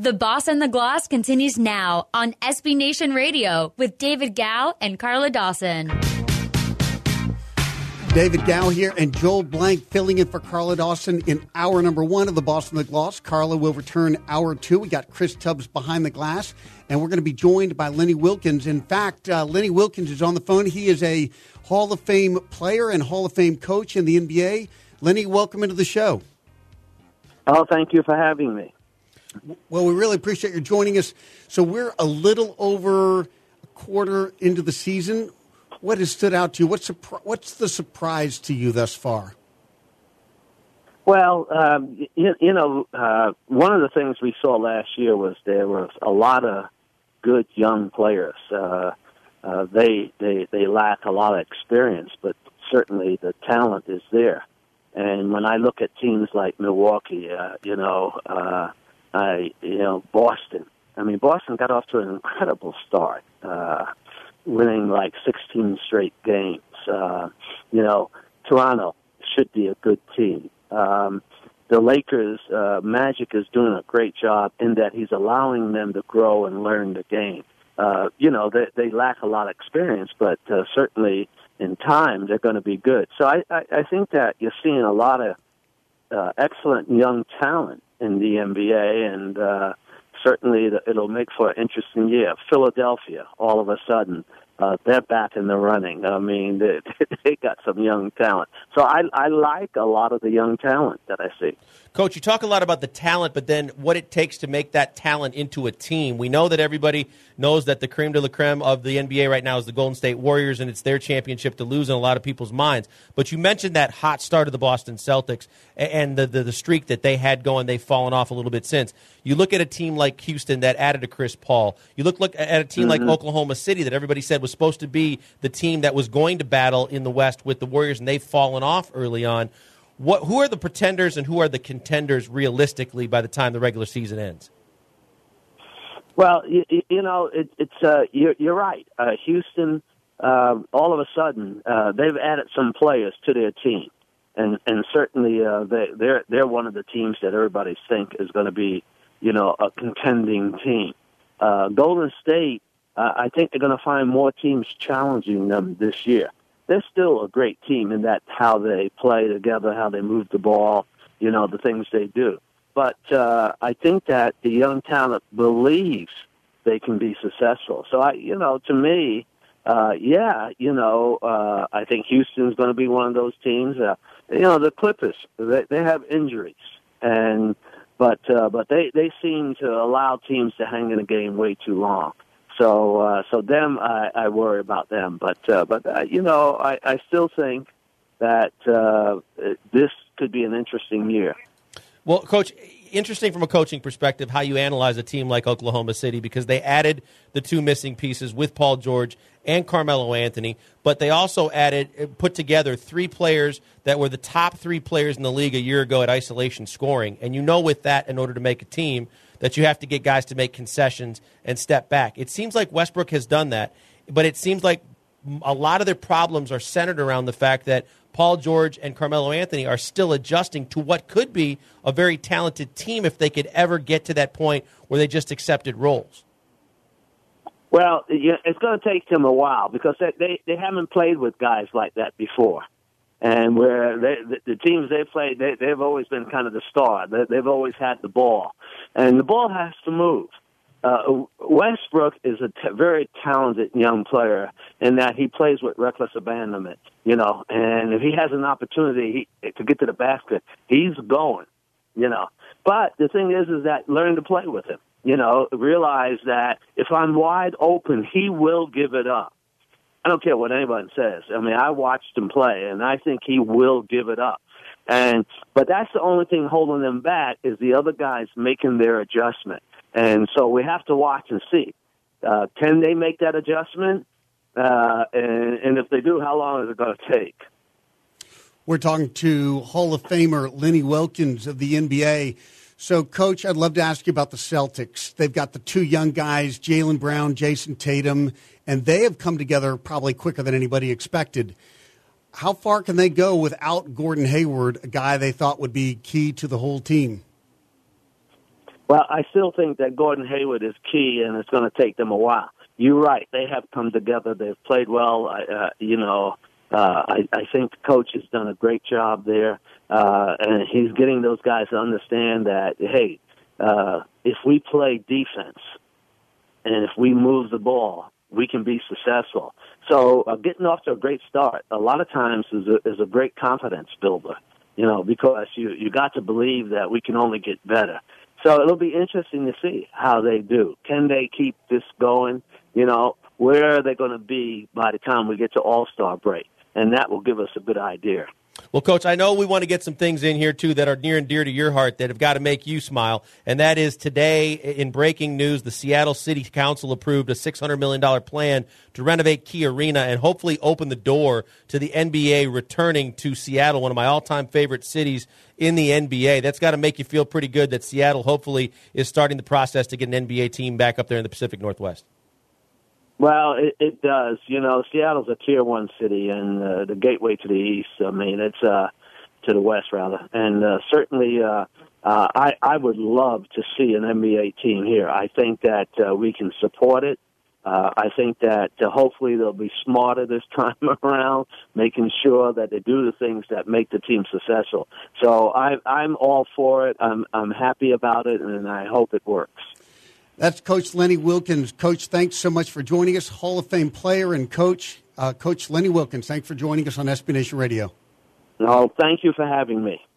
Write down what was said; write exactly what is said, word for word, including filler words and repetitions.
The Boss and the Gloss continues now on S B Nation Radio with David Gow and Carla Dawson. David Gow here and Joel Blank filling in for Carla Dawson in hour number one of the Boss and the Gloss. Carla will return hour two. We got Chris Tubbs behind the glass, and we're going to be joined by Lenny Wilkens. In fact, uh, Lenny Wilkens is on the phone. He is a Hall of Fame player and Hall of Fame coach in the N B A. Lenny, welcome into the show. Oh, thank you for having me. Well, we really appreciate you joining us. So we're a little over a quarter into the season. What has stood out to you? What's, surpri- what's the surprise to you thus far? Well, um, you, you know, uh, one of the things we saw last year was there was a lot of good young players. Uh, uh, they, they, they lack a lot of experience, but certainly the talent is there. And when I look at teams like Milwaukee, uh, you know, uh, I, you know, Boston. I mean, Boston got off to an incredible start, uh, winning like sixteen straight games. Uh, you know, Toronto should be a good team. Um, the Lakers, uh, Magic is doing a great job in that he's allowing them to grow and learn the game. Uh, you know, they, they lack a lot of experience, but uh, certainly in time they're going to be good. So I, I, I think that you're seeing a lot of uh, excellent young talent in the N B A, and uh, certainly it'll make for an interesting year. Philadelphia, all of a sudden, uh, they're back in the running. I mean, they, they got some young talent. So I, I like a lot of the young talent that I see. Coach, you talk a lot about the talent, but then what it takes to make that talent into a team. We know that everybody knows that the creme de la creme of the N B A right now is the Golden State Warriors, and it's their championship to lose in a lot of people's minds. But you mentioned that hot start of the Boston Celtics and the, the, the streak that they had going. They've fallen off a little bit since. You look at a team like Houston that added a Chris Paul. You look, look at a team mm-hmm. like Oklahoma City that everybody said was supposed to be the team that was going to battle in the West with the Warriors, and they've fallen off early on. What, who are the pretenders and who are the contenders realistically by the time the regular season ends? Well, you, you know, it, it's uh, you're, you're right. Uh, Houston, uh, all of a sudden, uh, they've added some players to their team, and and certainly uh, they, they're they're one of the teams that everybody think is going to be, you know, a contending team. Uh, Golden State, uh, I think they're going to find more teams challenging them this year. They're still a great team in that how they play together, how they move the ball, you know, the things they do. But uh, I think that the young talent believes they can be successful. So, I, you know, to me, uh, yeah, you know, uh, I think Houston's going to be one of those teams. Uh, you know, the Clippers, they, they have injuries, and but uh, but they, they seem to allow teams to hang in a game way too long. So, uh, so them, I, I worry about them. But, uh, but uh, you know, I, I still think that uh, this could be an interesting year. Well, Coach, interesting from a coaching perspective how you analyze a team like Oklahoma City, because they added the two missing pieces with Paul George and Carmelo Anthony, but they also added, put together three players that were the top three players in the league a year ago at isolation scoring. And you know with that, in order to make a team, that you have to get guys to make concessions and step back. It seems like Westbrook has done that, but it seems like a lot of their problems are centered around the fact that Paul George and Carmelo Anthony are still adjusting to what could be a very talented team if they could ever get to that point where they just accepted roles. Well, it's going to take them a while because they, they, they haven't played with guys like that before. And where they, the, the teams they played, they, they've always been kind of the star. They, they've always had the ball. And the ball has to move. Uh, Westbrook is a t- very talented young player in that he plays with reckless abandonment, you know. And if he has an opportunity he, to get to the basket, he's going, you know. But the thing is, is that learn to play with him, you know. Realize that if I'm wide open, he will give it up. I don't care what anyone says. I mean, I watched him play, and I think he will give it up. And but that's the only thing holding them back is the other guys making their adjustment. And so we have to watch and see. Uh, can they make that adjustment? Uh, and, and if they do, how long is it going to take? We're talking to Hall of Famer Lenny Wilkens of the N B A. So, Coach, I'd love to ask you about the Celtics. They've got the two young guys, Jaylen Brown, Jason Tatum, and they have come together probably quicker than anybody expected. How far can they go without Gordon Hayward, a guy they thought would be key to the whole team? Well, I still think that Gordon Hayward is key, and it's going to take them a while. You're right. They have come together. They've played well. Uh, you know, uh, I, I think the coach has done a great job there, uh, and he's getting those guys to understand that, hey, uh, if we play defense and if we move the ball, we can be successful. So uh, getting off to a great start a lot of times is a, is a great confidence builder, you know, because you, you got to believe that we can only get better. So it'll be interesting to see how they do. Can they keep this going? You know, where are they going to be by the time we get to All-Star break? And that will give us a good idea. Well, Coach, I know we want to get some things in here, too, that are near and dear to your heart that have got to make you smile. And that is today, in breaking news, the Seattle City Council approved a six hundred million dollars plan to renovate Key Arena and hopefully open the door to the N B A returning to Seattle, one of my all-time favorite cities in the N B A. That's got to make you feel pretty good that Seattle hopefully is starting the process to get an N B A team back up there in the Pacific Northwest. Well, it, it does. You know, Seattle's a tier one city and uh, the gateway to the east. I mean, it's uh, to the west, rather. And uh, certainly uh, uh, I, I would love to see an N B A team here. I think that uh, we can support it. Uh, I think that uh, hopefully they'll be smarter this time around, making sure that they do the things that make the team successful. So I, I'm all for it. I'm, I'm happy about it, and I hope it works. That's Coach Lenny Wilkens. Coach, thanks so much for joining us. Hall of Fame player and coach, uh, Coach Lenny Wilkens. Thanks for joining us on S B Nation Radio. No, thank you for having me.